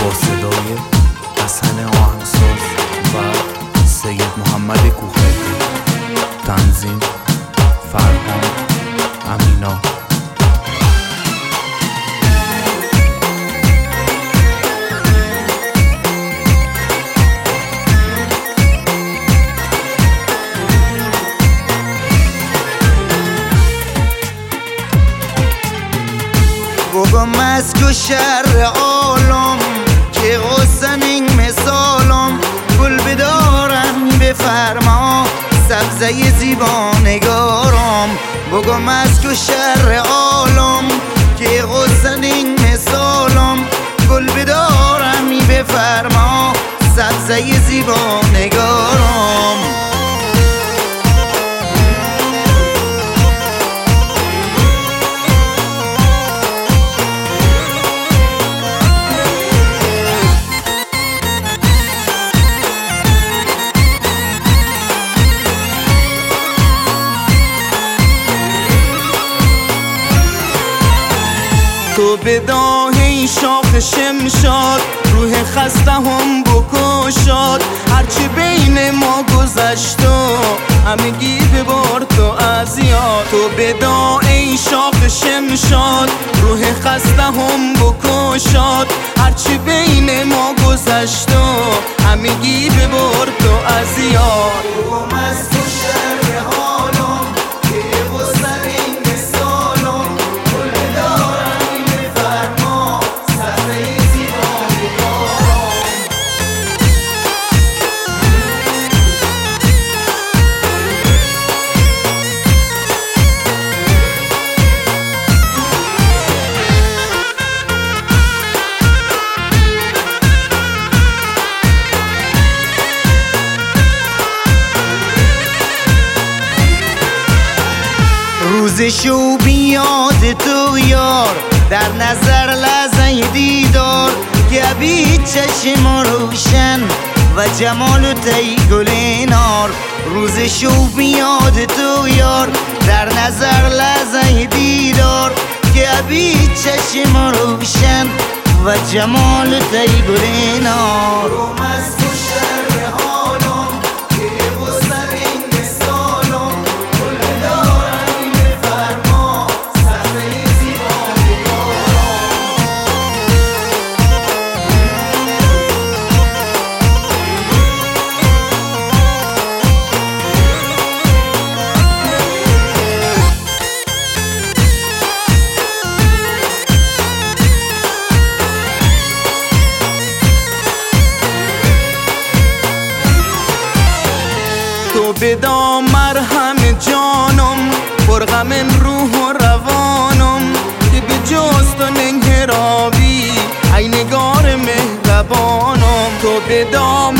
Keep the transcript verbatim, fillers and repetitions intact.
با صدای حسن آهنگساز و سید محمد کوهری، تنظیم فرهان امینا. بگم از که شر عالم که غصنین مثالم، گل بدارم بفرما سبزه زیبانگارم. بگم از که شر عالم که غصنین مثالم، گل بدارم بفرما سبزه زیبانگارم. تو به داهی شاخ شمشاد روح خسته هم بکشاد. هرچی بین ما گذشت و همگی ببار تو از یاد. تو به داهی شاخ شمشاد روح خسته هم بکشاد. هرچی بین ما گذشت و همگی ببار تو از یاد. روزشو بیاد تو یار، در نظر لحظه دیدار که بی چشم روشن و جمال تی گل نار. روزشو بیاد تو یار، در نظر لحظه دیدار که بی چشم روشن و جمال تی گل نار. تو بدام مرهم جانم، پرغم روح و روانم، که به جز تو ننگرابی ای نگار مهربانم. تو بدام